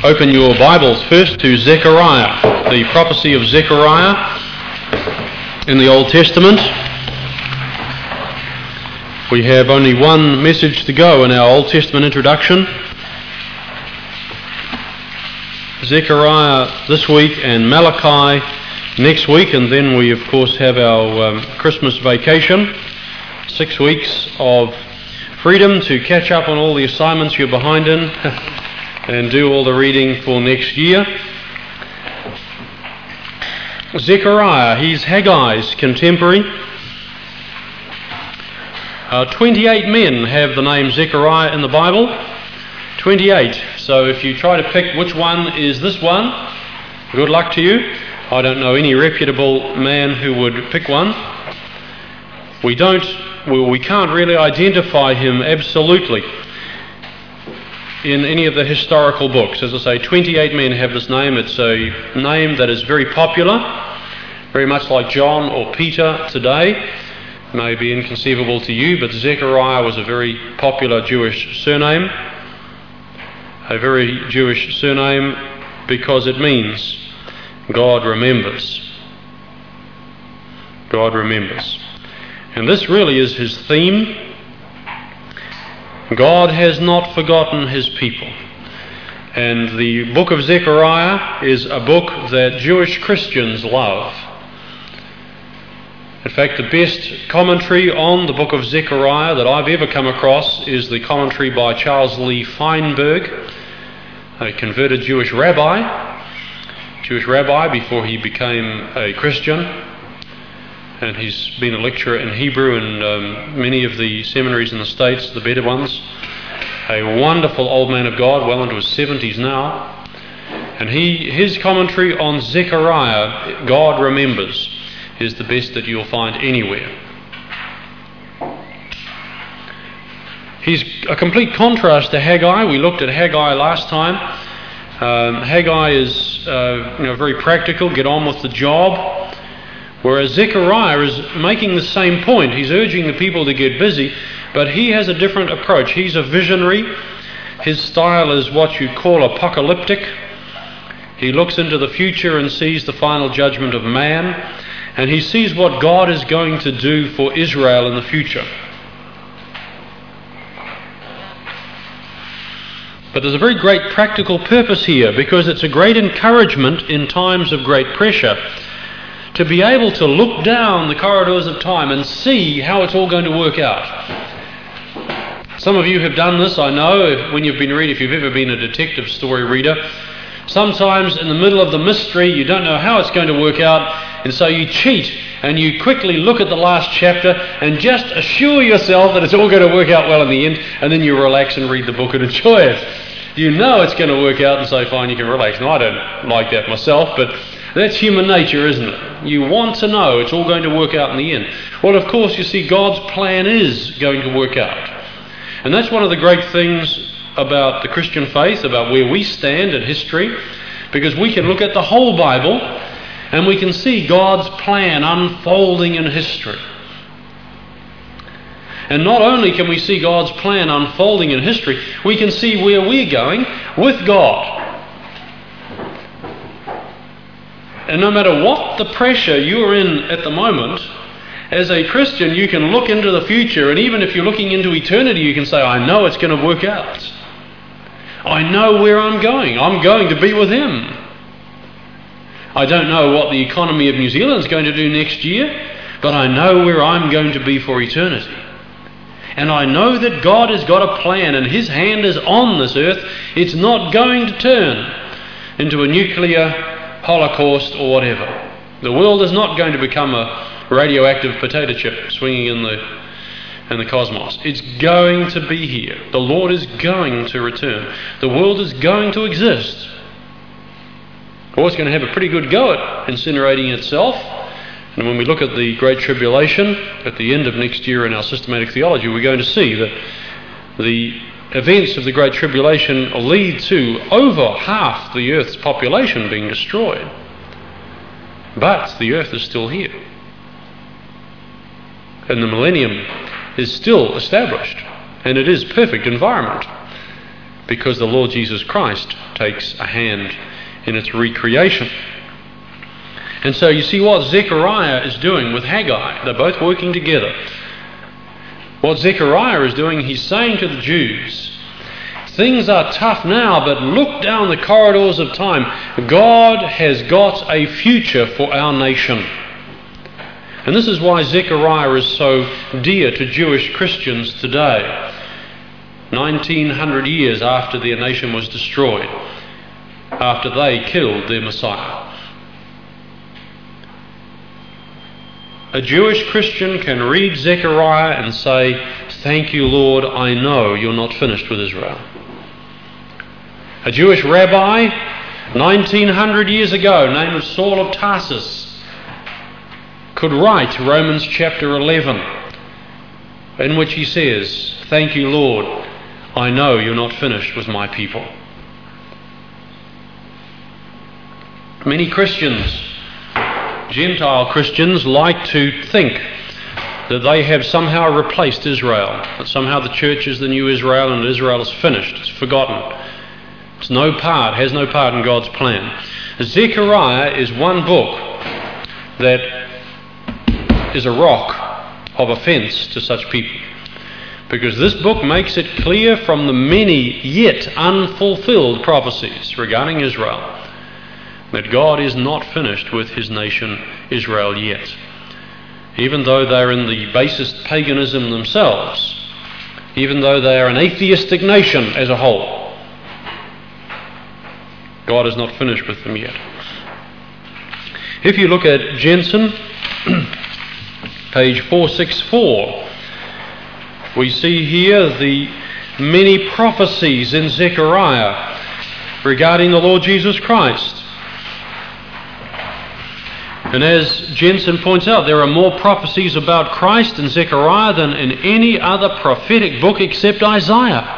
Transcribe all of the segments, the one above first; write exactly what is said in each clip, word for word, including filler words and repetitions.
Open your Bibles first to Zechariah, the prophecy of Zechariah in the Old Testament. We have only one message to go in our Old Testament introduction. Zechariah this week and Malachi next week, and then we of course have our um, Christmas vacation. Six weeks of freedom to catch up on all the assignments you're behind in and do all the reading for next year. Zechariah, he's Haggai's contemporary. Uh, twenty-eight men have the name Zechariah in the Bible. twenty-eight. So if you try to pick which one is this one, good luck to you. I don't know any reputable man who would pick one. We don't, well, we can't really identify him absolutely in any of the historical books. As I say, twenty-eight men have this name. It's a name that is very popular, very much like John or Peter today. May be inconceivable to you, but Zechariah was a very popular Jewish surname. A very Jewish surname because it means God remembers. God remembers. And this really is his theme. God has not forgotten his people. And the book of Zechariah is a book that Jewish Christians love. In fact, the best commentary on the book of Zechariah that I've ever come across is the commentary by Charles Lee Feinberg, a converted Jewish rabbi, Jewish rabbi before he became a Christian. And he's been a lecturer in Hebrew in um, many of the seminaries in the States, the better ones. A wonderful old man of God, well into his seventies now. And he, his commentary on Zechariah, God Remembers, is the best that you'll find anywhere. He's a complete contrast to Haggai. We looked at Haggai last time. Um, Haggai is uh, you know, very practical, get on with the job. Whereas Zechariah is making the same point. He's urging the people to get busy, but he has a different approach. He's a visionary. His style is what you'd call apocalyptic. He looks into the future and sees the final judgment of man, and he sees what God is going to do for Israel in the future. But there's a very great practical purpose here, because it's a great encouragement in times of great pressure to be able to look down the corridors of time and see how it's all going to work out. Some of you have done this, I know, when you've been reading, if you've ever been a detective story reader. Sometimes in the middle of the mystery you don't know how it's going to work out, and so you cheat and you quickly look at the last chapter and just assure yourself that it's all going to work out well in the end, and then you relax and read the book and enjoy it. You know it's going to work out, and so fine, you can relax. Now, I don't like that myself, but that's human nature, isn't it? You want to know it's all going to work out in the end. Well, of course, you see, God's plan is going to work out. And that's one of the great things about the Christian faith, about where we stand in history, because we can look at the whole Bible and we can see God's plan unfolding in history. And not only can we see God's plan unfolding in history, we can see where we're going with God. And no matter what the pressure you're in at the moment, as a Christian you can look into the future, and even if you're looking into eternity you can say, I know it's going to work out. I know where I'm going. I'm going to be with him. I don't know what the economy of New Zealand is going to do next year, but I know where I'm going to be for eternity. And I know that God has got a plan, and his hand is on this earth. It's not going to turn into a nuclear holocaust or whatever. The world is not going to become a radioactive potato chip swinging in the in the cosmos. It's going to be here. The Lord is going to return. The world is going to exist. Or it's going to have a pretty good go at incinerating itself. And when we look at the Great Tribulation at the end of next year in our systematic theology, we're going to see that the events of the Great Tribulation lead to over half the earth's population being destroyed. But the earth is still here. And the millennium is still established. And it is perfect environment. because the Lord Jesus Christ takes a hand in its recreation. And so you see what Zechariah is doing with Haggai. They're both working together. What Zechariah is doing, he's saying to the Jews, things are tough now, but look down the corridors of time. God has got a future for our nation. And this is why Zechariah is so dear to Jewish Christians today, nineteen hundred years after their nation was destroyed, after they killed their Messiah. A Jewish Christian can read Zechariah and say, thank you, Lord, I know you're not finished with Israel. A Jewish rabbi, nineteen hundred years ago, named Saul of Tarsus, could write Romans chapter eleven, in which he says, thank you, Lord, I know you're not finished with my people. Many Christians, Gentile Christians, like to think that they have somehow replaced Israel, that somehow the church is the new Israel and Israel is finished, it's forgotten. It's no part, has no part in God's plan. Zechariah is one book that is a rock of offence to such people, because this book makes it clear from the many yet unfulfilled prophecies regarding Israel that God is not finished with his nation Israel yet. Even though they're in the basest paganism themselves, even though they are an atheistic nation as a whole, God is not finished with them yet. If you look at Jensen, page four sixty-four, we see here the many prophecies in Zechariah regarding the Lord Jesus Christ. And as Jensen points out, there are more prophecies about Christ in Zechariah than in any other prophetic book except Isaiah.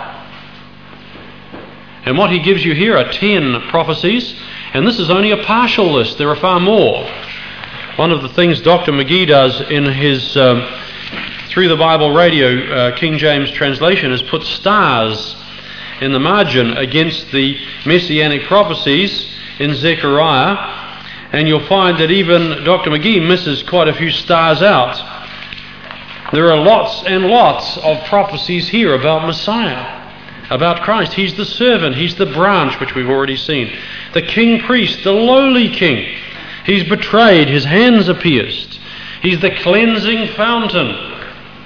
And what he gives you here are ten prophecies, and this is only a partial list. There are far more. One of the things Doctor McGee does in his um, Through the Bible Radio uh, King James translation is put stars in the margin against the messianic prophecies in Zechariah. And you'll find that even Doctor McGee misses quite a few stars out. There are lots and lots of prophecies here about Messiah, about Christ. He's the servant, he's the branch, which we've already seen. The king priest, the lowly king. He's betrayed, his hands are pierced. He's the cleansing fountain.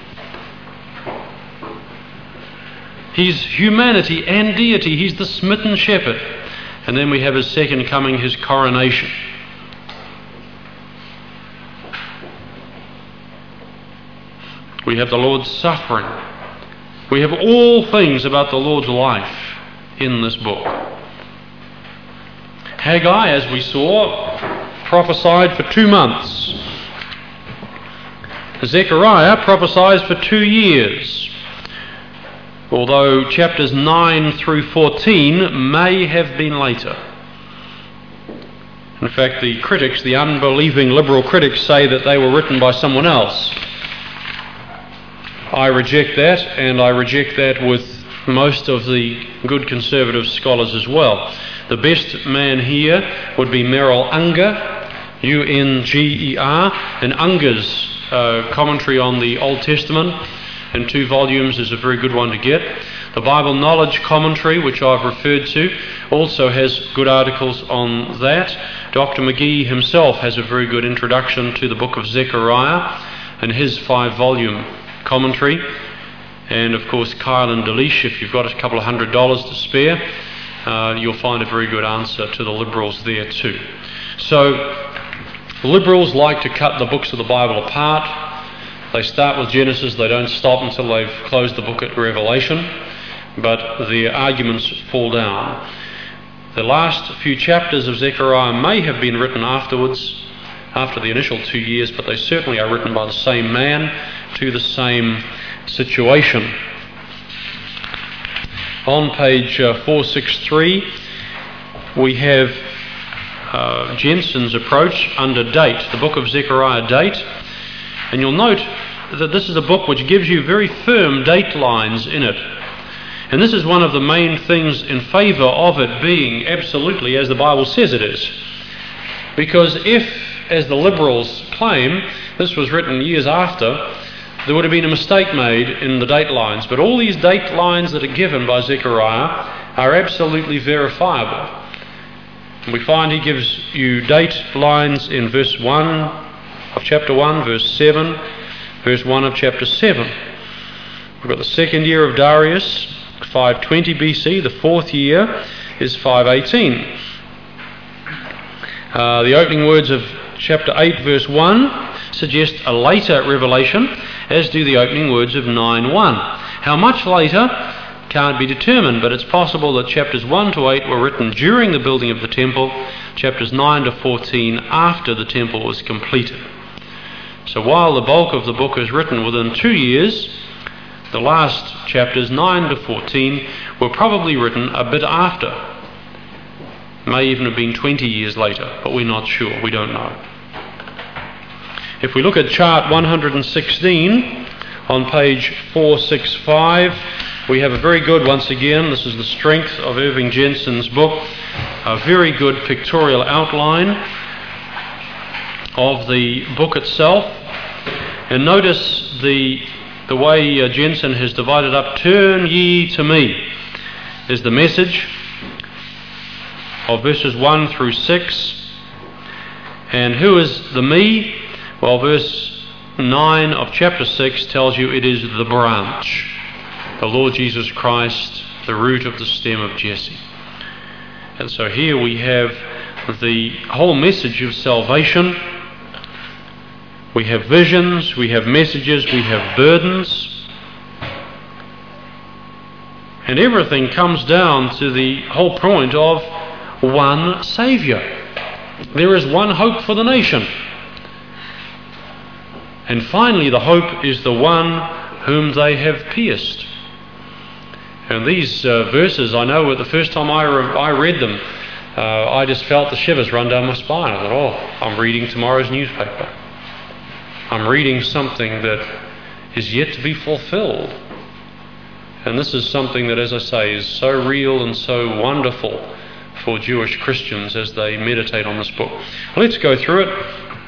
He's humanity and deity. He's the smitten shepherd. And then we have his second coming, his coronation. We have the Lord's suffering. We have all things about the Lord's life in this book. Haggai, as we saw, prophesied for two months. Zechariah prophesied for two years, although chapters nine through fourteen may have been later. In fact, the critics, the unbelieving liberal critics, say that they were written by someone else. I reject that, and I reject that with most of the good conservative scholars as well. The best man here would be Merrill Unger, U N G E R, and Unger's uh, commentary on the Old Testament in two volumes is a very good one to get. The Bible Knowledge Commentary, which I've referred to, also has good articles on that. Doctor McGee himself has a very good introduction to the book of Zechariah and his five-volume commentary. And of course, Kyle and Delish, if you've got a couple of hundred dollars to spare, uh, you'll find a very good answer to the liberals there too. So, liberals like to cut the books of the Bible apart. They start with Genesis, they don't stop until they've closed the book at Revelation, but the arguments fall down. The last few chapters of Zechariah may have been written afterwards, after the initial two years, but they certainly are written by the same man to the same situation. On page uh, four sixty-three, we have uh, Jensen's approach under date, the book of Zechariah date, and you'll note that this is a book which gives you very firm date lines in it. And this is one of the main things in favour of it being absolutely as the Bible says it is. Because if, as the liberals claim, this was written years after, there would have been a mistake made in the date lines. But all these date lines that are given by Zechariah are absolutely verifiable. And we find he gives you date lines in verse one of chapter one, verse seven, verse one of chapter seven. We've got the second year of Darius, five twenty B C. The fourth year is five eighteen. Uh, the opening words of chapter eight, verse one suggest a later revelation, as do the opening words of nine one. How much later can't be determined, but it's possible that chapters one to eight were written during the building of the temple, chapters nine to fourteen after the temple was completed. So while the bulk of the book is written within two years, the last chapters nine to fourteen were probably written a bit after. May even have been twenty years later, but we're not sure, we don't know. If we look at chart one hundred sixteen on page four sixty-five, we have a very good, once again, this is the strength of Irving Jensen's book, a very good pictorial outline of the book itself. And notice the the way uh, Jensen has divided up, "Turn ye to me," is the message of verses one through six. And who is the me? Well, verse nine of chapter six tells you it is the branch, the Lord Jesus Christ, the root of the stem of Jesse. And so here we have the whole message of salvation. We have visions, we have messages, we have burdens. And everything comes down to the whole point of one Saviour. There is one hope for the nation. And finally, the hope is the one whom they have pierced. And these uh, verses, I know, the first time I, re- I read them, uh, I just felt the shivers run down my spine. I thought, oh, I'm reading tomorrow's newspaper. I'm reading something that is yet to be fulfilled. And this is something that, as I say, is so real and so wonderful for Jewish Christians as they meditate on this book. Let's go through it.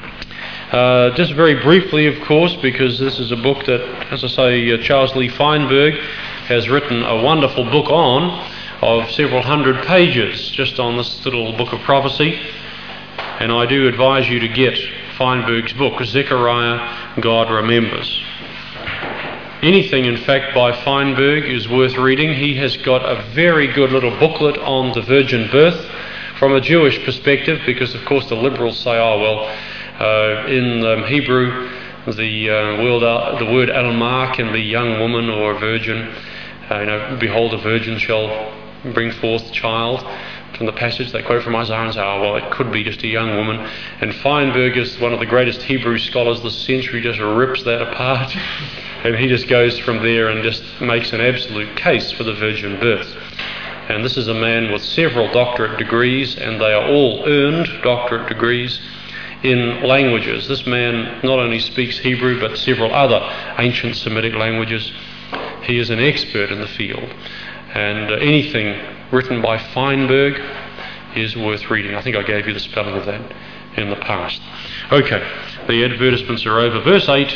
Uh, just very briefly, of course, because this is a book that, as I say, uh, Charles Lee Feinberg has written a wonderful book on, of several hundred pages, just on this little book of prophecy. And I do advise you to get Feinberg's book, Zechariah, God Remembers. Anything, in fact, by Feinberg is worth reading. He has got a very good little booklet on the virgin birth from a Jewish perspective, because, of course, the liberals say, oh, well, uh, in um, Hebrew, the, uh, word, uh, the word Alma can be young woman or virgin. Uh, you know, behold, a virgin shall bring forth child. From the passage they quote from Isaiah and say, oh, well, it could be just a young woman. And Feinberg is one of the greatest Hebrew scholars of the century, just rips that apart. And he just goes from there and just makes an absolute case for the virgin birth. And this is a man with several doctorate degrees, and they are all earned doctorate degrees in languages. This man not only speaks Hebrew, but several other ancient Semitic languages. He is an expert in the field. And uh, anything written by Feinberg is worth reading. I think I gave you the spelling of that in the past. Okay, the advertisements are over. Verse eight,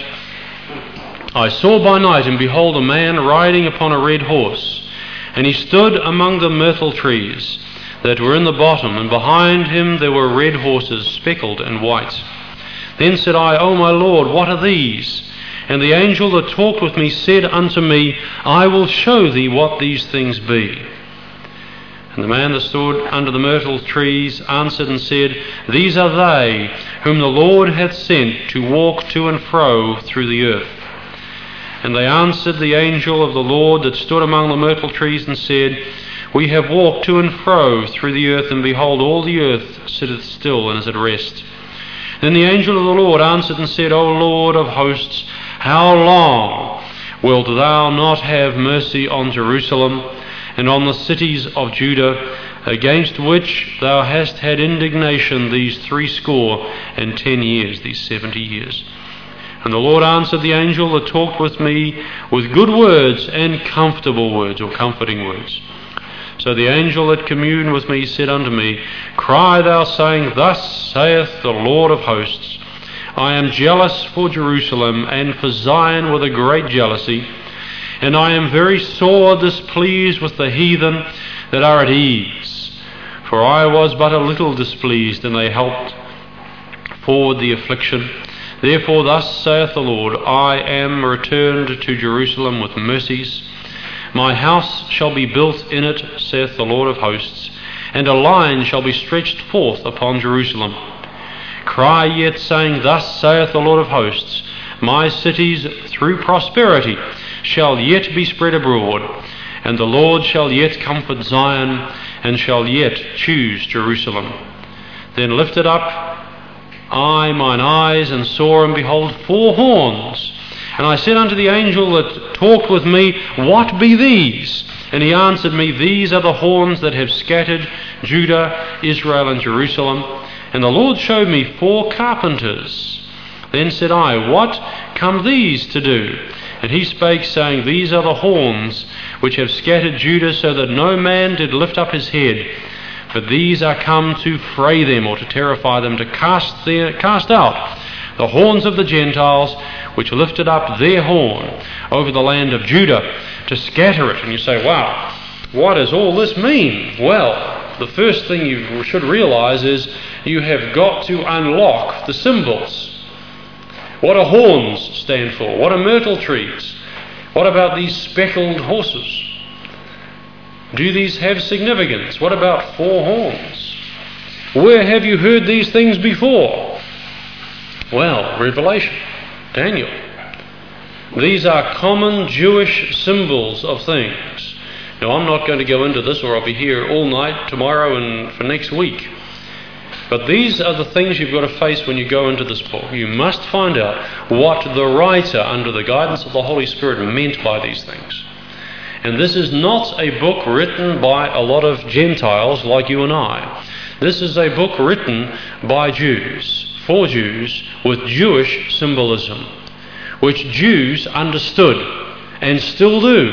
I saw by night, and behold, a man riding upon a red horse, and he stood among the myrtle trees that were in the bottom, and behind him there were red horses, speckled and white. Then said I, O my Lord, what are these? And the angel that talked with me said unto me, I will show thee what these things be. And the man that stood under the myrtle trees answered and said, These are they whom the Lord hath sent to walk to and fro through the earth. And they answered the angel of the Lord that stood among the myrtle trees and said, We have walked to and fro through the earth, and behold, all the earth sitteth still and is at rest. Then the angel of the Lord answered and said, O Lord of hosts, how long wilt thou not have mercy on Jerusalem and on the cities of Judah, against which thou hast had indignation these threescore and ten years, these seventy years? And the Lord answered the angel that talked with me with good words and comfortable words, or comforting words. So the angel that communed with me said unto me, Cry thou, saying, Thus saith the Lord of hosts, I am jealous for Jerusalem and for Zion with a great jealousy, and I am very sore displeased with the heathen that are at ease. For I was but a little displeased, and they helped forward the affliction. Therefore thus saith the Lord, I am returned to Jerusalem with mercies. My house shall be built in it, saith the Lord of hosts, and a line shall be stretched forth upon Jerusalem. Cry yet, saying, Thus saith the Lord of hosts, My cities through prosperity shall yet be spread abroad, and the Lord shall yet comfort Zion, and shall yet choose Jerusalem. Then lifted up I mine eyes, and saw, and behold, four horns. And I said unto the angel that talked with me, What be these? And he answered me, These are the horns that have scattered Judah, Israel, and Jerusalem. And the Lord showed me four carpenters. Then said I, What come these to do? And he spake, saying, These are the horns which have scattered Judah, so that no man did lift up his head. For these are come to fray them, or to terrify them, to cast their, cast out the horns of the Gentiles, which lifted up their horn over the land of Judah, to scatter it. And you say, wow, what does all this mean? Well, the first thing you should realize is you have got to unlock the symbols. What do horns stand for? What are myrtle trees? What about these speckled horses? Do these have significance? What about four horns? Where have you heard these things before? Well, Revelation, Daniel. These are common Jewish symbols of things. Now, I'm not going to go into this, or I'll be here all night tomorrow and for next week. But these are the things you've got to face when you go into this book. You must find out what the writer, under the guidance of the Holy Spirit, meant by these things. And this is not a book written by a lot of Gentiles like you and I. This is a book written by Jews, for Jews, with Jewish symbolism, which Jews understood and still do.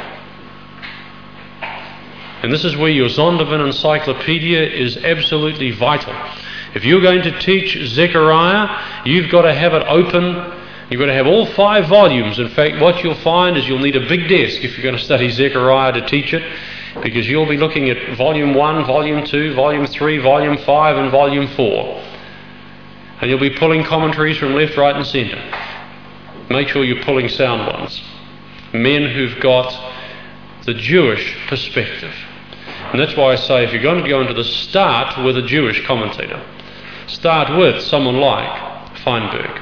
And this is where your Zondervan Encyclopedia is absolutely vital. If you're going to teach Zechariah, you've got to have it open. You've got to have all five volumes. In fact, what you'll find is you'll need a big desk if you're going to study Zechariah to teach it, because you'll be looking at volume one, volume two, volume three, volume five, and volume four. And you'll be pulling commentaries from left, right, and centre. Make sure you're pulling sound ones. Men who've got the Jewish perspective. And that's why I say, if you're going to go into this, start with a Jewish commentator. Start with someone like Feinberg.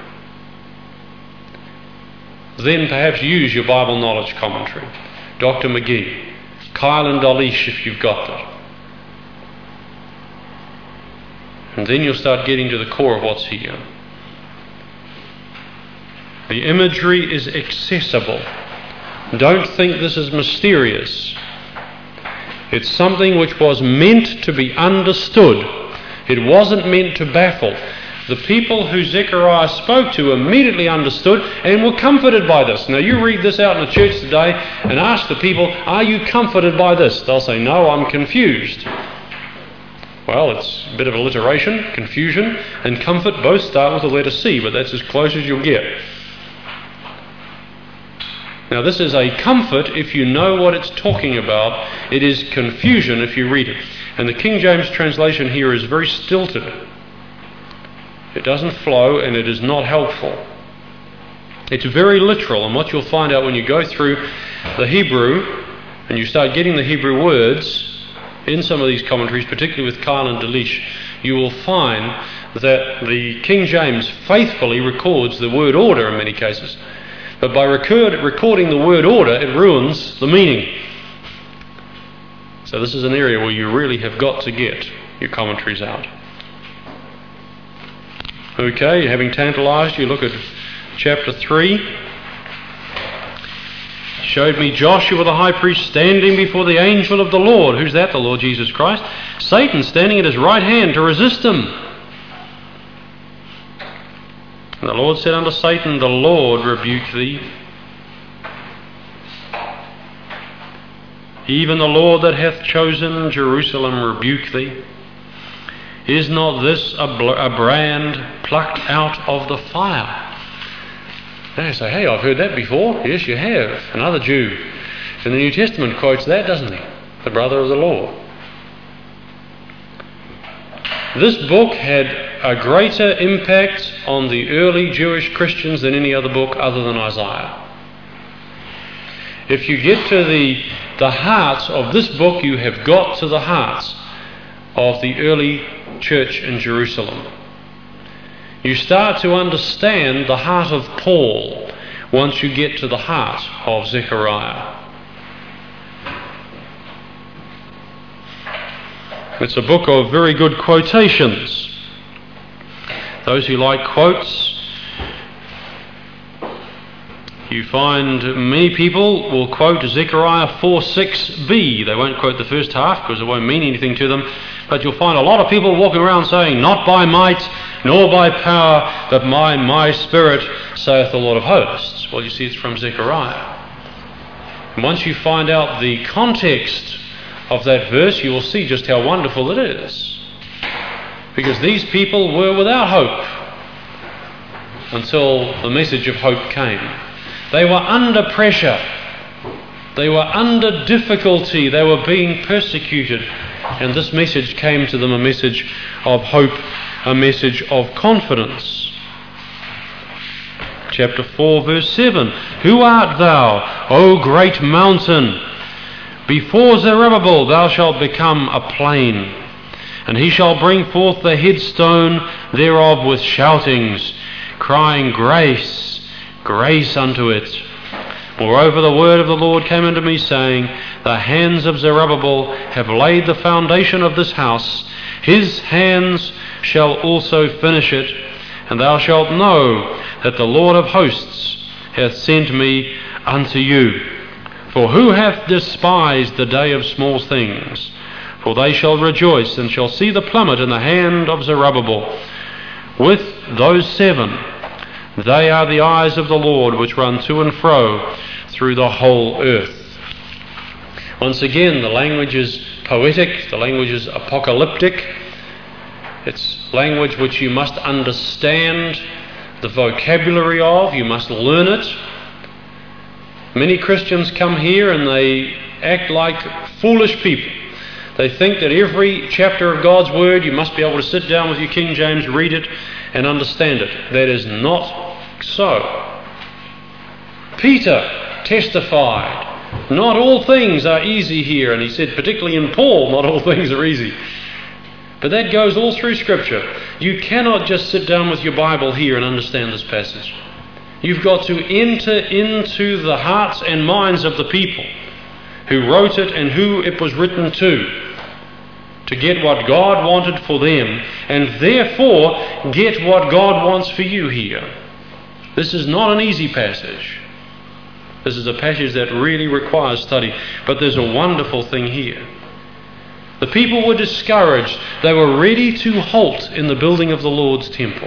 Then perhaps use your Bible knowledge commentary. Doctor McGee. Kyle and Dalish, if you've got that. And then you'll start getting to the core of what's here. The imagery is accessible. Don't think this is mysterious. It's something which was meant to be understood. It wasn't meant to baffle. The people who Zechariah spoke to immediately understood and were comforted by this. Now you read this out in the church today and ask the people, are you comforted by this? They'll say, no, I'm confused. Well, it's a bit of alliteration. Confusion and comfort both start with the letter C, but that's as close as you'll get. Now this is a comfort if you know what it's talking about. It is confusion if you read it. And the King James translation here is very stilted. It doesn't flow, and it is not helpful. It's very literal, and what you'll find out when you go through the Hebrew and you start getting the Hebrew words in some of these commentaries, particularly with Kyle and Delish, you will find that the King James faithfully records the word order in many cases. But by record, recording the word order, it ruins the meaning. So this is an area where you really have got to get your commentaries out. Okay, having tantalized you, look at chapter three. Showed me Joshua the high priest standing before the angel of the Lord. Who's that? The Lord Jesus Christ. Satan standing at his right hand to resist him. And the Lord said unto Satan, The Lord rebuke thee. Even the Lord that hath chosen Jerusalem rebuke thee. Is not this a, bl- a brand plucked out of the fire? Now you say, hey, I've heard that before. Yes, you have. Another Jew in the New Testament quotes that, doesn't he? The brother of the Lord. This book had a greater impact on the early Jewish Christians than any other book other than Isaiah. If you get to the, the heart of this book, you have got to the heart of the early church in Jerusalem. You start to understand the heart of Paul once you get to the heart of Zechariah. It's a book of very good quotations. Those who like quotes, you find many people will quote Zechariah four six b. They won't quote the first half because it won't mean anything to them. But you'll find a lot of people walking around saying, not by might, nor by power, but by my Spirit, saith the Lord of hosts. Well, you see, it's from Zechariah. And once you find out the context of that verse, you will see just how wonderful it is. Because these people were without hope until the message of hope came. They were under pressure. They were under difficulty. They were being persecuted. And this message came to them, a message of hope, a message of confidence. Chapter four, verse seven. Who art thou, O great mountain? Before Zerubbabel thou shalt become a plain, and he shall bring forth the headstone thereof with shoutings, crying, Grace, grace unto it. Moreover, the word of the Lord came unto me, saying, The hands of Zerubbabel have laid the foundation of this house. His hands shall also finish it. And thou shalt know that the Lord of hosts hath sent me unto you. For who hath despised the day of small things? For they shall rejoice, and shall see the plummet in the hand of Zerubbabel. With those seven, they are the eyes of the Lord, which run to and fro through the whole earth. Once again, the language is poetic, the language is apocalyptic. It's language which you must understand the vocabulary of, you must learn it. Many Christians come here and they act like foolish people. They think that every chapter of God's Word you must be able to sit down with your King James, read it and understand it. That is not so. Peter testified, not all things are easy here, and he said particularly in Paul, not all things are easy. But that goes all through Scripture. You cannot just sit down with your Bible here and understand this passage. You've got to enter into the hearts and minds of the people who wrote it and who it was written to, to get what God wanted for them, and therefore get what God wants for you here. This is not an easy passage. This is a passage that really requires study, but there's a wonderful thing here. The people were discouraged. They were ready to halt in the building of the Lord's temple.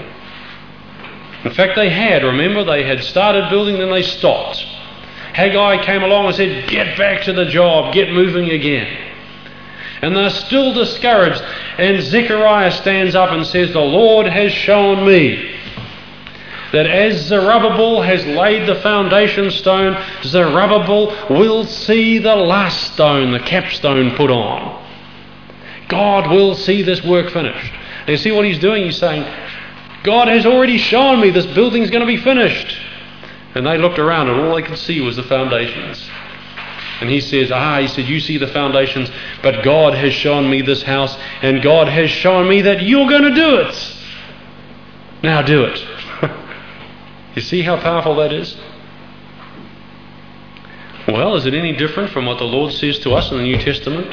In fact, they had. Remember, they had started building, then they stopped. Haggai came along and said, get back to the job, get moving again. And they're still discouraged. And Zechariah stands up and says, the Lord has shown me that as Zerubbabel has laid the foundation stone, Zerubbabel will see the last stone, the capstone put on. God will see this work finished. And you see what he's doing? He's saying, God has already shown me this building's going to be finished. And they looked around and all they could see was the foundations. And he says, ah, he said, you see the foundations, but God has shown me this house, and God has shown me that you're going to do it. Now do it. You see how powerful that is? Well, is it any different from what the Lord says to us in the New Testament?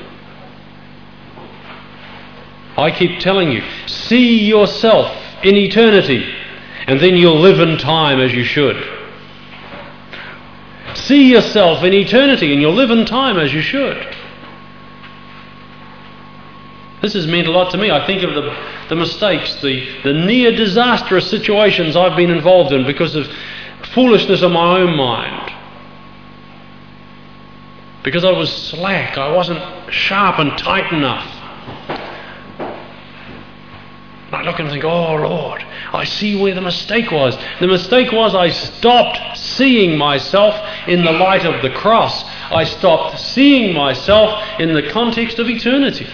I keep telling you, see yourself in eternity, and then you'll live in time as you should. See yourself in eternity, and you'll live in time as you should. This has meant a lot to me. I think of the, the mistakes, the, the near disastrous situations I've been involved in because of foolishness of my own mind. Because I was slack, I wasn't sharp and tight enough. And I look and think, oh Lord, I see where the mistake was. The mistake was I stopped seeing myself in the light of the cross. I stopped seeing myself in the context of eternity.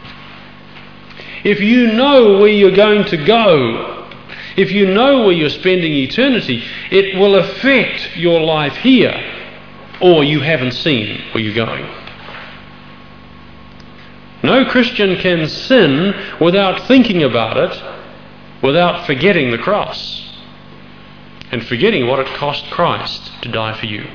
If you know where you're going to go, if you know where you're spending eternity, it will affect your life here, or you haven't seen where you're going. No Christian can sin without thinking about it, without forgetting the cross, and forgetting what it cost Christ to die for you.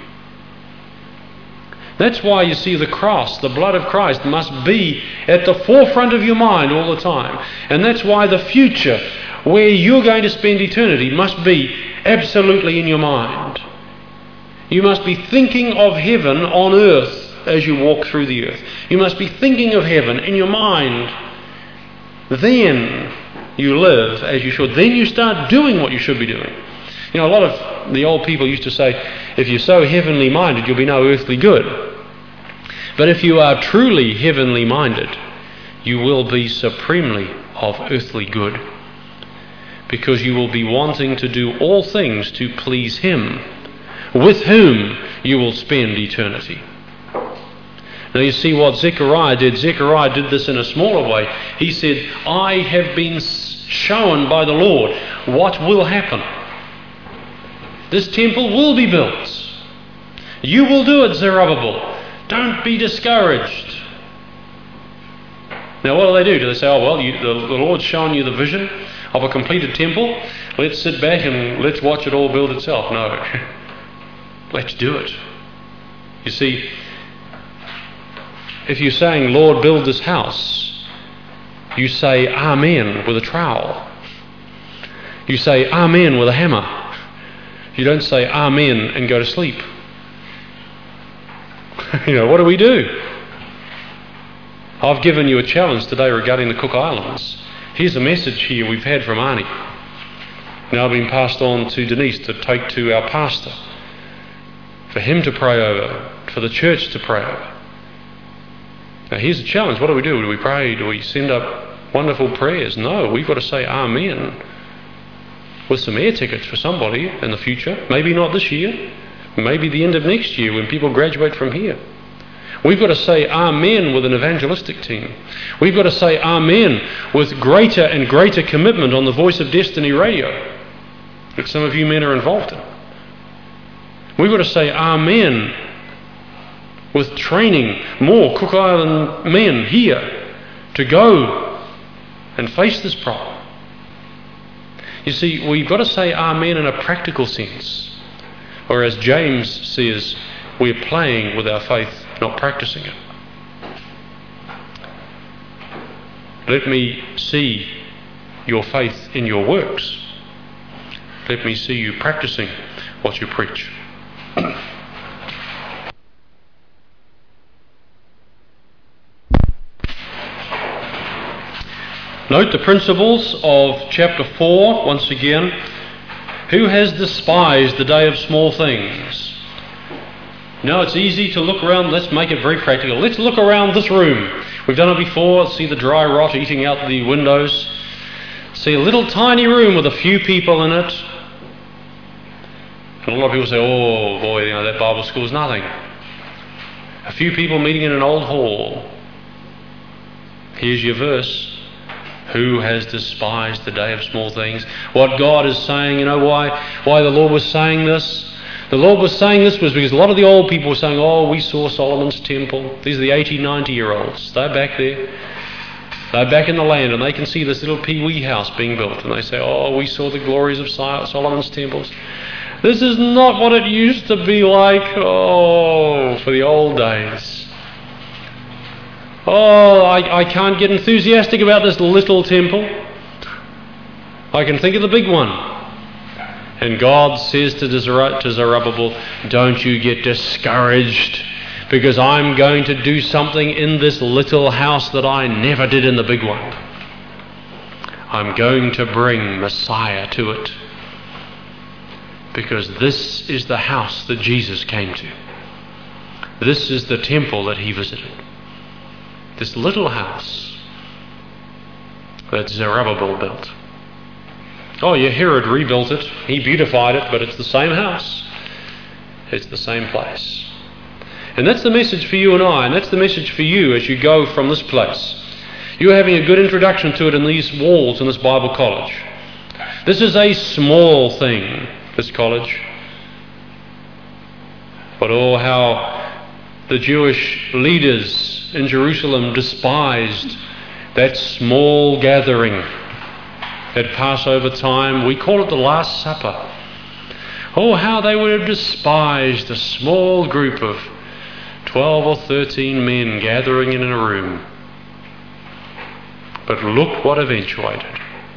That's why you see the cross, the blood of Christ, must be at the forefront of your mind all the time. And that's why the future, where you're going to spend eternity, must be absolutely in your mind. You must be thinking of heaven on earth as you walk through the earth. You must be thinking of heaven in your mind. Then you live as you should. Then you start doing what you should be doing. You know, a lot of the old people used to say, if you're so heavenly minded, you'll be no earthly good. But if you are truly heavenly minded, you will be supremely of earthly good, because you will be wanting to do all things to please Him, with whom you will spend eternity. Now you see what Zechariah did. Zechariah did this in a smaller way. He said, I have been shown by the Lord what will happen. This temple will be built. You will do it, Zerubbabel. Don't be discouraged. Now what do they do? Do they say, oh well, you, the, the Lord's shown you the vision of a completed temple. Let's sit back and let's watch it all build itself. No. Let's do it. You see, if you're saying, Lord, build this house, you say Amen with a trowel. You say Amen with a hammer. You don't say Amen and go to sleep. You know, what do we do? I've given you a challenge today regarding the Cook Islands. Here's a message here we've had from Arnie, now been passed on to Denise to take to our pastor, for him to pray over, for the church to pray over. Now here's a challenge. What do we do? Do we pray? Do we send up wonderful prayers? No, we've got to say Amen with some air tickets for somebody in the future. Maybe not this year, maybe the end of next year when people graduate from here. We've got to say Amen with an evangelistic team. We've got to say Amen with greater and greater commitment on the Voice of Destiny radio that some of you men are involved in. We've got to say Amen with training more Cook Island men here to go and face this problem. You see, we've got to say Amen in a practical sense. Or as James says, we're playing with our faith, not practicing it. Let me see your faith in your works. Let me see you practicing what you preach. Note the principles of chapter four once again. Who has despised the day of small things? Now it's easy to look around. Let's make it very practical. Let's look around this room. We've done it before. See the dry rot eating out the windows. See a little tiny room with a few people in it. And a lot of people say, oh boy, you know, that Bible school is nothing. A few people meeting in an old hall. Here's your verse. Who has despised the day of small things? What God is saying, you know why, why the Lord was saying this? The Lord was saying this was because a lot of the old people were saying, oh, we saw Solomon's temple. These are the eighty, ninety year olds. They're back there. They're back in the land and they can see this little pee-wee house being built. And they say, oh, we saw the glories of Solomon's temples. This is not what it used to be like. Oh, for the old days. Oh, I, I can't get enthusiastic about this little temple. I can think of the big one. And God says to Zerubbabel, don't you get discouraged because I'm going to do something in this little house that I never did in the big one. I'm going to bring Messiah to it, because this is the house that Jesus came to. This is the temple that he visited. This little house that Zerubbabel built. Oh yeah, Herod rebuilt it. He beautified it, but it's the same house. It's the same place. And that's the message for you and I, and that's the message for you as you go from this place. You're having a good introduction to it in these walls in this Bible college. This is a small thing, this college. But oh, how the Jewish leaders in Jerusalem despised that small gathering at Passover time. We call it the Last Supper. Oh, how they would have despised a small group of twelve or thirteen men gathering in a room. But look what eventuated.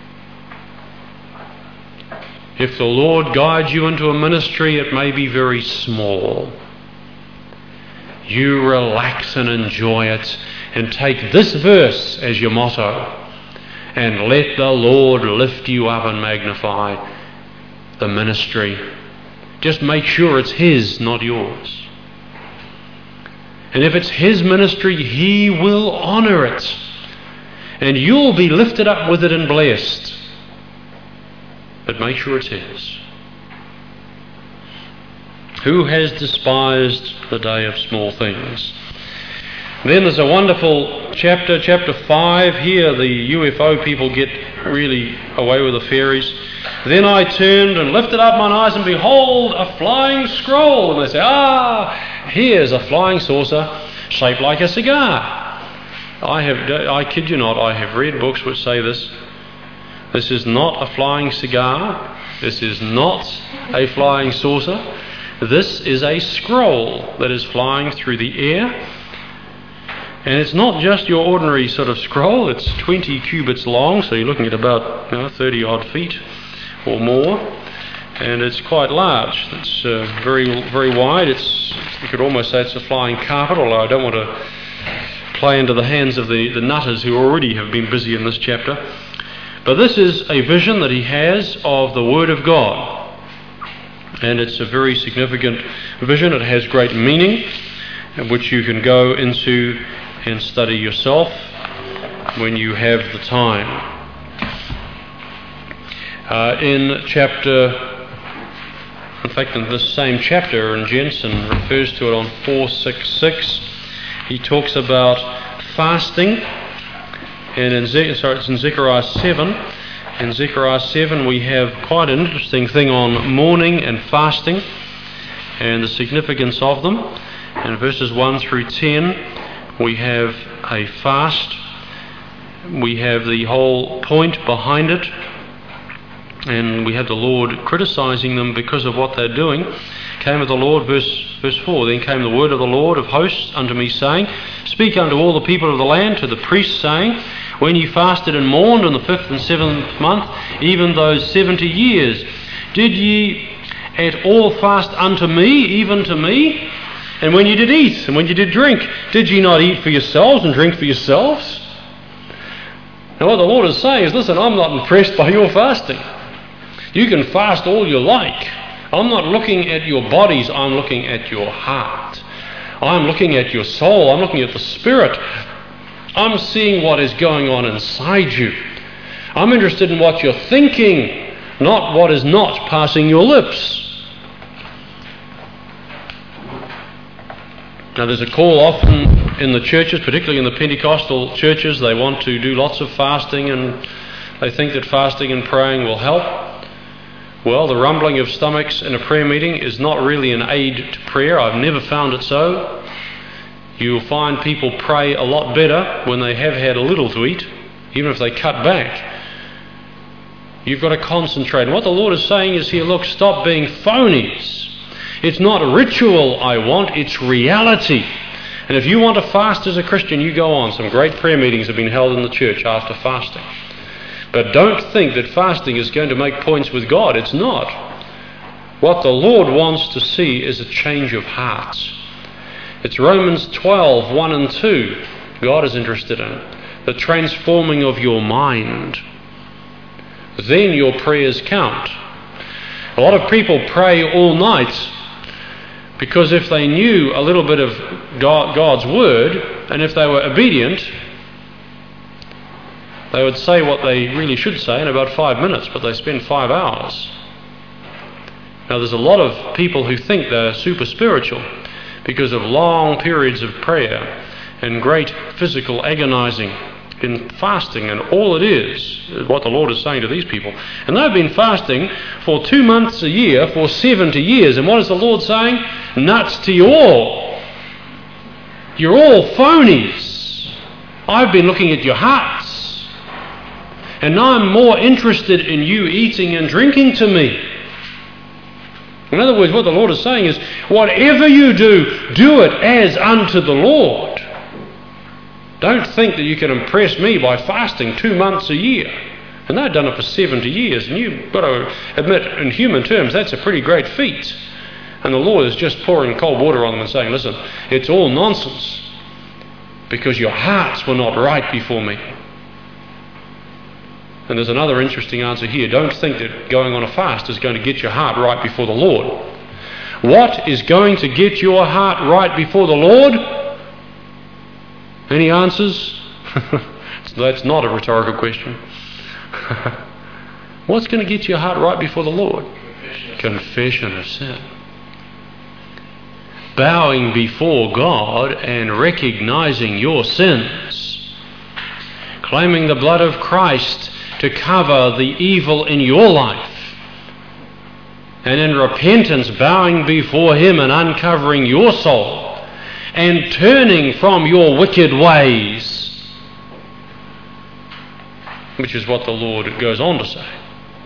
If the Lord guides you into a ministry, it may be very small. You relax and enjoy it, and take this verse as your motto, and let the Lord lift you up and magnify the ministry. Just make sure it's His, not yours. And if it's His ministry, He will honour it. And you'll be lifted up with it and blessed. But make sure it's His. Who has despised the day of small things? Then there's a wonderful chapter, chapter five. Here the U F O people get really away with the fairies. Then I turned and lifted up mine eyes, and behold, a flying scroll. And they say, ah, here's a flying saucer shaped like a cigar. I have, I kid you not, I have read books which say this. This is not a flying cigar. This is not a flying saucer. This is a scroll that is flying through the air. And it's not just your ordinary sort of scroll. It's twenty cubits long, so you're looking at about you know, thirty odd feet or more. And it's quite large. It's uh, very, very wide. It's, you could almost say it's a flying carpet, although I don't want to play into the hands of the, the nutters who already have been busy in this chapter. But this is a vision that he has of the Word of God. And it's a very significant vision. It has great meaning, which you can go into and study yourself when you have the time. Uh, in chapter, in fact in this same chapter, and Jensen refers to it on four sixty-six, he talks about fasting. And in, Ze- sorry, it's in Zechariah seven. In Zechariah seven we have quite an interesting thing on mourning and fasting and the significance of them. In verses one through ten we have a fast. We have the whole point behind it, and we have the Lord criticizing them because of what they're doing. Came of the Lord, verse, verse four, then came the word of the Lord of hosts unto me, saying, speak unto all the people of the land, to the priests, saying, when ye fasted and mourned in the fifth and seventh month, even those seventy years, did ye at all fast unto me, even to me? And when ye did eat, and when ye did drink, did ye not eat for yourselves and drink for yourselves? Now what the Lord is saying is, listen, I'm not impressed by your fasting. You can fast all you like. I'm not looking at your bodies, I'm looking at your heart. I'm looking at your soul, I'm looking at the spirit. I'm seeing what is going on inside you. I'm interested in what you're thinking, not what is not passing your lips. Now there's a call often in the churches, particularly in the Pentecostal churches, they want to do lots of fasting and they think that fasting and praying will help. Well, the rumbling of stomachs in a prayer meeting is not really an aid to prayer. I've never found it so. You'll find people pray a lot better when they have had a little to eat, even if they cut back. You've got to concentrate. And what the Lord is saying is here, look, stop being phonies. It's not ritual I want, it's reality. And if you want to fast as a Christian, you go on. Some great prayer meetings have been held in the church after fasting. But don't think that fasting is going to make points with God. It's not. What the Lord wants to see is a change of hearts. It's Romans twelve, one and two. God is interested in the transforming of your mind. Then your prayers count. A lot of people pray all night because if they knew a little bit of God, God's word, and if they were obedient, they would say what they really should say in about five minutes, but they spend five hours. Now there's a lot of people who think they're super spiritual because of long periods of prayer and great physical agonizing in fasting, and all it is, is what the Lord is saying to these people. And they've been fasting for two months a year for seventy years. And what is the Lord saying? Nuts to you all. You're all phonies. I've been looking at your hearts. And I'm more interested in you eating and drinking to me. In other words, what the Lord is saying is, whatever you do, do it as unto the Lord. Don't think that you can impress me by fasting two months a year. And they've done it for seventy years. And you've got to admit, in human terms, that's a pretty great feat. And the Lord is just pouring cold water on them and saying, listen, it's all nonsense. Because your hearts were not right before me. And there's another interesting answer here. Don't think that going on a fast is going to get your heart right before the Lord. What is going to get your heart right before the Lord? Any answers? That's not a rhetorical question. What's going to get your heart right before the Lord? Confession. Confession of sin. Bowing before God and recognizing your sins. Claiming the blood of Christ to cover the evil in your life. And in repentance bowing before Him and uncovering your soul. And turning from your wicked ways, which is what the Lord goes on to say.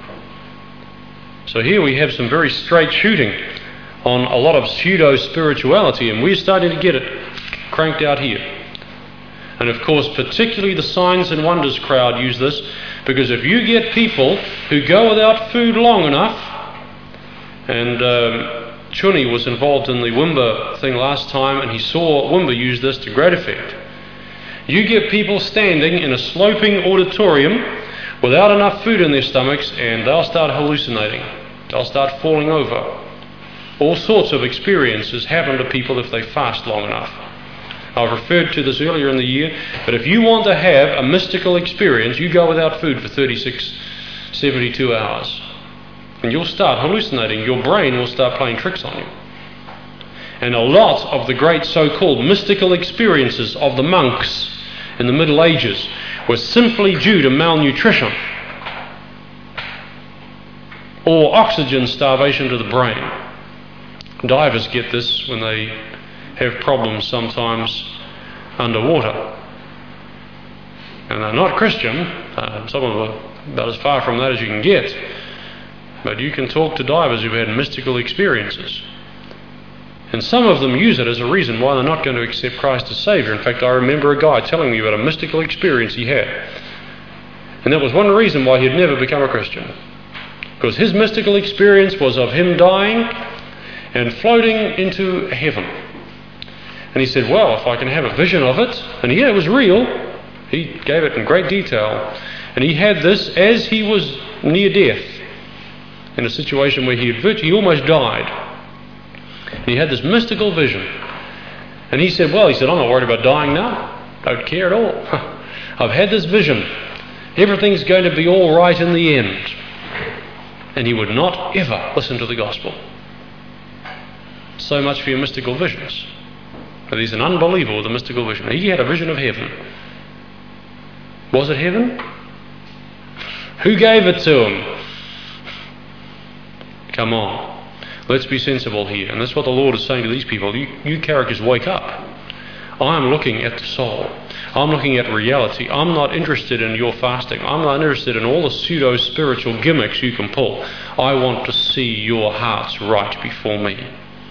So here we have some very straight shooting on a lot of pseudo-spirituality, and we're starting to get it cranked out here. And of course, particularly the signs and wonders crowd use this, because if you get people who go without food long enough, and um, Chuni was involved in the Wimber thing last time, and he saw Wimber use this to great effect. You get people standing in a sloping auditorium without enough food in their stomachs, and they'll start hallucinating. They'll start falling over. All sorts of experiences happen to people if they fast long enough. I've referred to this earlier in the year, but if you want to have a mystical experience, you go without food for thirty-six, seventy-two hours. And you'll start hallucinating. Your brain will start playing tricks on you. And a lot of the great so-called mystical experiences of the monks in the Middle Ages were simply due to malnutrition or oxygen starvation to the brain. Divers get this when they have problems sometimes underwater. And they're not Christian. Uh, some of them are about as far from that as you can get. But you can talk to divers who've had mystical experiences. And some of them use it as a reason why they're not going to accept Christ as Saviour. In fact, I remember a guy telling me about a mystical experience he had. And that was one reason why he'd never become a Christian. Because his mystical experience was of him dying and floating into heaven. And he said, well, if I can have a vision of it, and yeah, it was real. He gave it in great detail. And he had this as he was near death. In a situation where he had virtually, he almost died. And he had this mystical vision. And he said, well, he said, I'm not worried about dying now. Don't care at all. I've had this vision. Everything's going to be all right in the end. And he would not ever listen to the gospel. So much for your mystical visions. But he's an unbeliever with a mystical vision. He had a vision of heaven. Was it heaven? Who gave it to him? Come on. Let's be sensible here. And that's what the Lord is saying to these people. You, you characters, wake up. I'm looking at the soul. I'm looking at reality. I'm not interested in your fasting. I'm not interested in all the pseudo-spiritual gimmicks you can pull. I want to see your hearts right before me.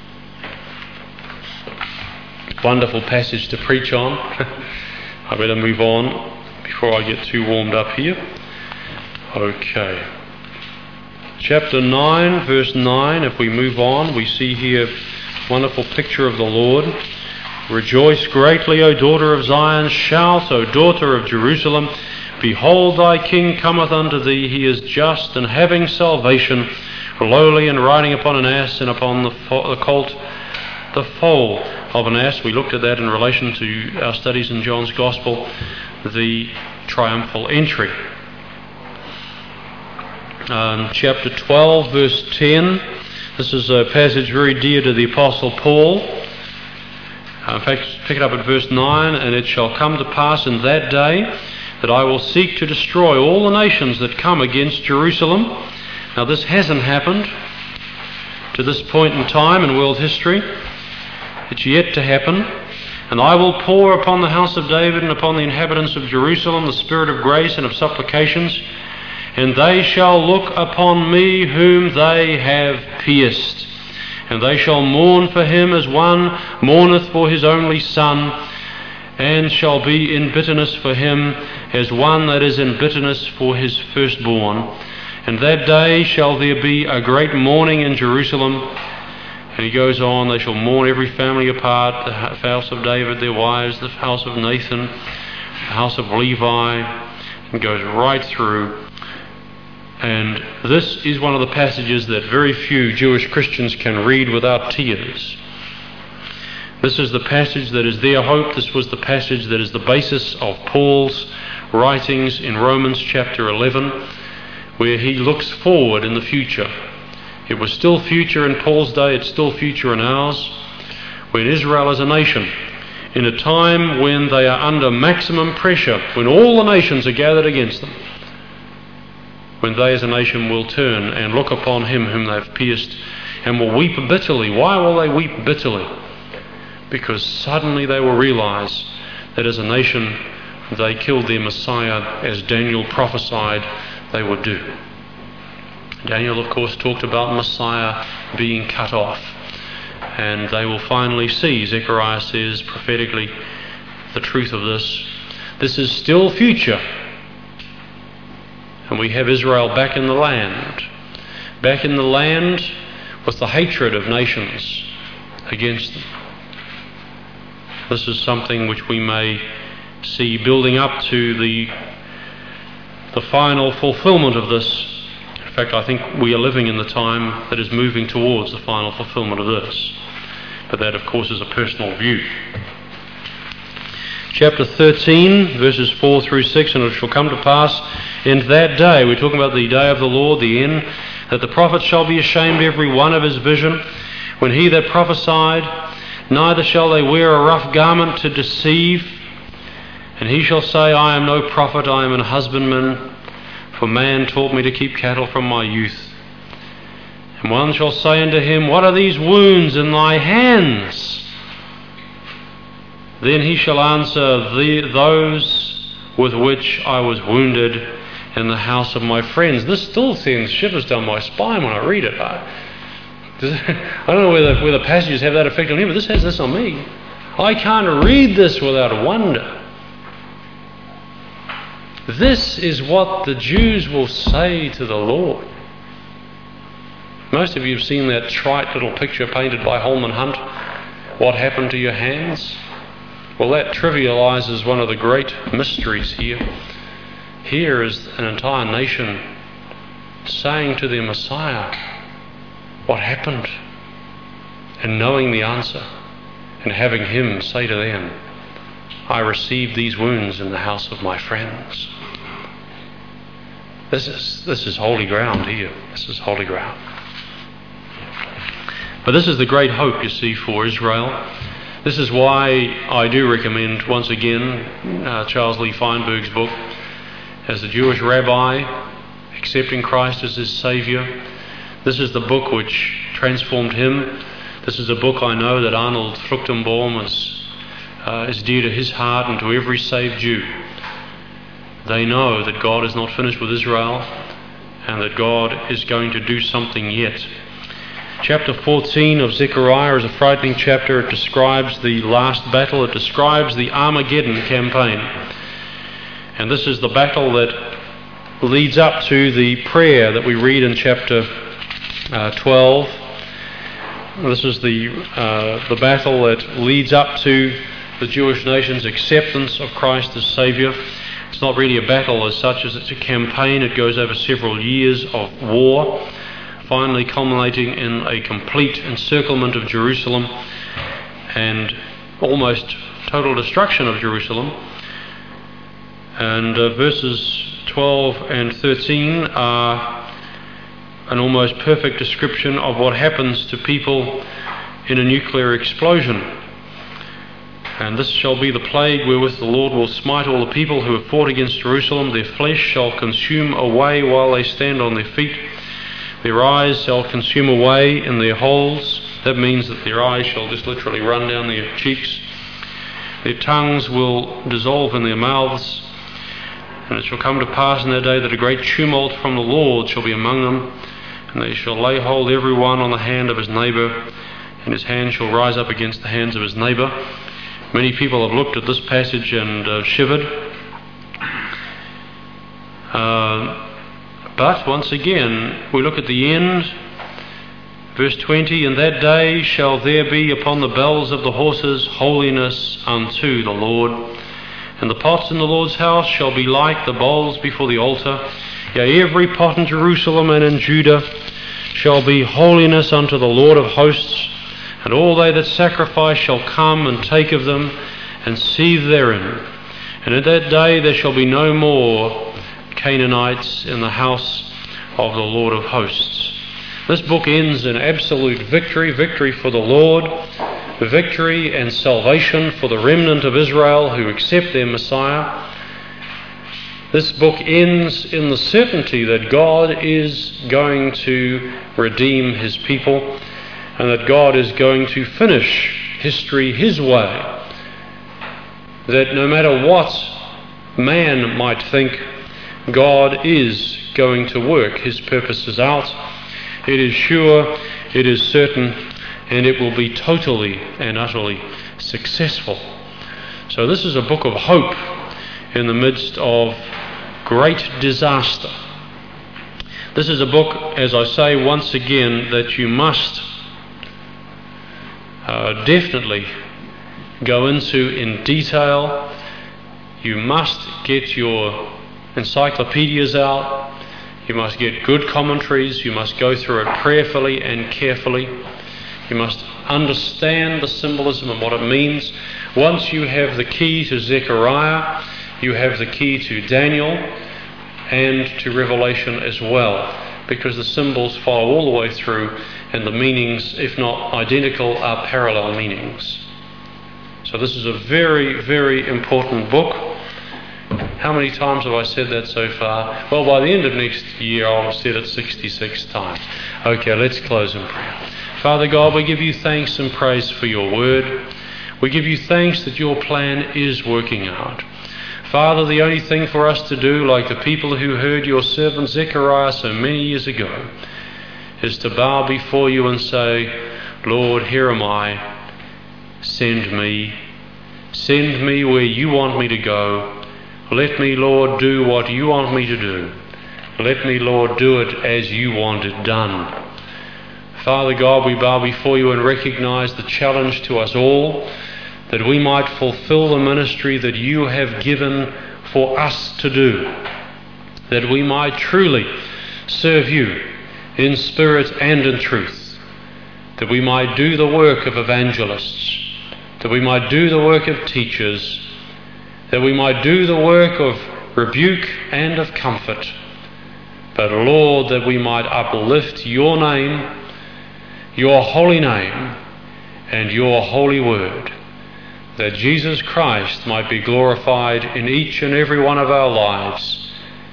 Wonderful passage to preach on. I better move on before I get too warmed up here. Okay. Chapter nine, verse nine, if we move on, we see here a wonderful picture of the Lord Rejoice greatly, O daughter of Zion. Shout, O daughter of Jerusalem. Behold, thy king cometh unto thee. He is just and having salvation, lowly and riding upon an ass and upon the, fo- the colt, the foal of an ass. We looked at that in relation to our studies in John's Gospel, the triumphal entry. Um, chapter twelve, verse ten. This is a passage very dear to the Apostle Paul. Uh, in fact, pick it up at verse nine. And it shall come to pass in that day that I will seek to destroy all the nations that come against Jerusalem. Now this hasn't happened to this point in time in world history. It's yet to happen. And I will pour upon the house of David and upon the inhabitants of Jerusalem the spirit of grace and of supplications, and they shall look upon me whom they have pierced. And they shall mourn for him as one mourneth for his only son, and shall be in bitterness for him as one that is in bitterness for his firstborn. And that day shall there be a great mourning in Jerusalem. And he goes on, they shall mourn every family apart, the house of David, their wives, the house of Nathan, the house of Levi, and goes right through. And this is one of the passages that very few Jewish Christians can read without tears. This is the passage that is their hope. This was the passage that is the basis of Paul's writings in Romans chapter eleven, where he looks forward in the future. It was still future in Paul's day, it's still future in ours, when Israel is a nation, in a time when they are under maximum pressure, when all the nations are gathered against them, when they as a nation will turn and look upon him whom they've pierced and will weep bitterly. Why will they weep bitterly? Because suddenly they will realize that as a nation they killed their Messiah as Daniel prophesied they would do. Daniel, of course, talked about Messiah being cut off, and they will finally see, Zechariah says prophetically, the truth of this. This is still future, and we have Israel back in the land, back in the land with the hatred of nations against them. This is something which we may see building up to the the final fulfillment of this. In fact, I think we are living in the time that is moving towards the final fulfillment of this. But that, of course, is a personal view. Chapter thirteen, verses four through six, and it shall come to pass in that day, we're talking about the day of the Lord, the end, that the prophet shall be ashamed every one of his vision, when he that prophesied, neither shall they wear a rough garment to deceive. And he shall say, I am no prophet, I am an husbandman, for man taught me to keep cattle from my youth. And one shall say unto him, what are these wounds in thy hands? Then he shall answer, the, those with which I was wounded in the house of my friends. This still sends shivers down my spine when I read it. I, I don't know whether, whether passages have that effect on him, but this has this on me. I can't read this without wonder. This is what the Jews will say to the Lord. Most of you have seen that trite little picture painted by Holman Hunt, what happened to your hands? Well, that trivializes one of the great mysteries here. Here is an entire nation saying to their Messiah, what happened? And knowing the answer, and having him say to them, I received these wounds in the house of my friends. This is this is holy ground here. This is holy ground. But this is the great hope, you see, for Israel. This is why I do recommend, once again, uh, Charles Lee Feinberg's book, as a Jewish rabbi, accepting Christ as his Saviour. This is the book which transformed him. This is a book I know that Arnold Fruchtenbaum is, uh, is dear to his heart and to every saved Jew. They know that God is not finished with Israel and that God is going to do something yet. Chapter fourteen of Zechariah is a frightening chapter. It describes the last battle. It describes the Armageddon campaign. And this is the battle that leads up to the prayer that we read in chapter uh, twelve, This is the uh, the battle that leads up to the Jewish nation's acceptance of Christ as Saviour. It's not really a battle as such as it's a campaign. It goes over several years of war, finally culminating in a complete encirclement of Jerusalem and almost total destruction of Jerusalem. And uh, verses twelve and thirteen are an almost perfect description of what happens to people in a nuclear explosion. And this shall be the plague wherewith the Lord will smite all the people who have fought against Jerusalem. Their flesh shall consume away while they stand on their feet. Their eyes shall consume away in their holes. That means that their eyes shall just literally run down their cheeks. Their tongues will dissolve in their mouths. And it shall come to pass in that day that a great tumult from the Lord shall be among them. And they shall lay hold every one on the hand of his neighbour, and his hand shall rise up against the hands of his neighbour. Many people have looked at this passage and uh, shivered. Uh, but once again, we look at the end. Verse twenty, in that day shall there be upon the bells of the horses holiness unto the Lord. And the pots in the Lord's house shall be like the bowls before the altar. Yea, every pot in Jerusalem and in Judah shall be holiness unto the Lord of hosts. And all they that sacrifice shall come and take of them and seethe therein. And in that day there shall be no more Canaanites in the house of the Lord of hosts. This book ends in absolute victory, victory for the Lord, victory and salvation for the remnant of Israel who accept their Messiah. This book ends in the certainty that God is going to redeem his people and that God is going to finish history his way. That no matter what man might think, God is going to work his purposes out. It is sure, it is certain, and it will be totally and utterly successful. So this is a book of hope in the midst of great disaster. This is a book, as I say once again, that you must uh, definitely go into in detail. You must get your encyclopedias out. You must get good commentaries. You must go through it prayerfully and carefully. You must understand the symbolism and what it means. Once you have the key to Zechariah, you have the key to Daniel and to Revelation as well, because the symbols follow all the way through and the meanings, if not identical, are parallel meanings. So this is a very, very important book. How many times have I said that so far? Well, by the end of next year I'll have said it sixty-six times. Okay, let's close in prayer. Father God, we give you thanks and praise for your word. We give you thanks that your plan is working out. Father, the only thing for us to do, like the people who heard your servant Zechariah so many years ago, is to bow before you and say, Lord, here am I. Send me. Send me where you want me to go. Let me, Lord, do what you want me to do. Let me, Lord, do it as you want it done. Father God, we bow before you and recognize the challenge to us all, that we might fulfill the ministry that you have given for us to do, that we might truly serve you in spirit and in truth, that we might do the work of evangelists, that we might do the work of teachers, that we might do the work of rebuke and of comfort, but Lord, that we might uplift your name, your holy name, and your holy word, that Jesus Christ might be glorified in each and every one of our lives.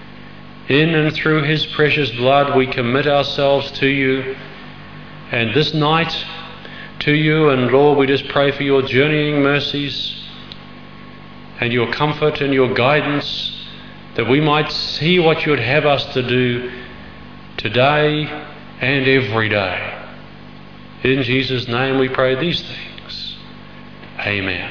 In and through his precious blood we commit ourselves to you, and this night to you, and Lord, we just pray for your journeying mercies and your comfort and your guidance, that we might see what you would have us to do today and every day. In Jesus' name we pray these things. Amen.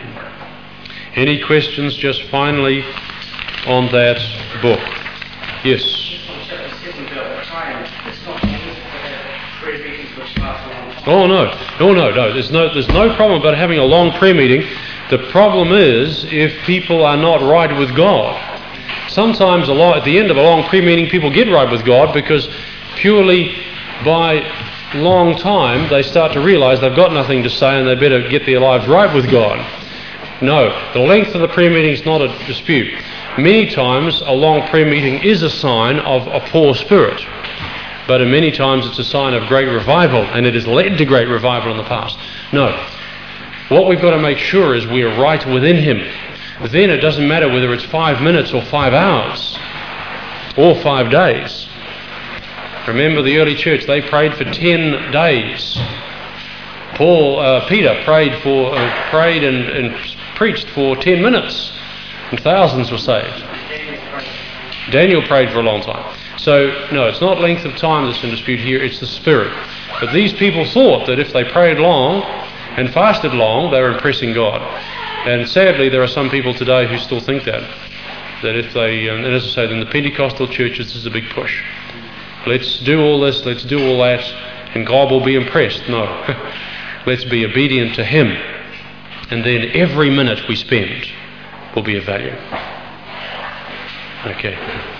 Any questions just finally on that book? Yes. prayer meetings which last long? Oh no, oh no, no. There's no, there's no problem about having a long prayer meeting. The problem is if people are not right with God. Sometimes a lot, at the end of a long prayer meeting, people get right with God because purely by long time they start to realise they've got nothing to say and they better get their lives right with God. No, the length of the prayer meeting is not a dispute. Many times a long prayer meeting is a sign of a poor spirit, but in many times it's a sign of great revival, and it has led to great revival in the past. No, what we've got to make sure is we are right within Him. Then it doesn't matter whether it's five minutes or five hours or five days. Remember the early church, they prayed for ten days. Paul, uh, Peter prayed for, uh, prayed and, and preached for ten minutes, and thousands were saved. Daniel prayed for a long time. So, no, it's not length of time that's in dispute here, it's the spirit. But these people thought that if they prayed long and fasted long, they were impressing God. And sadly, there are some people today who still think that. That if they, um, and as I said, in the Pentecostal churches, this is a big push. Let's do all this, let's do all that, and God will be impressed. No. Let's be obedient to Him. And then every minute we spend will be of value. Okay.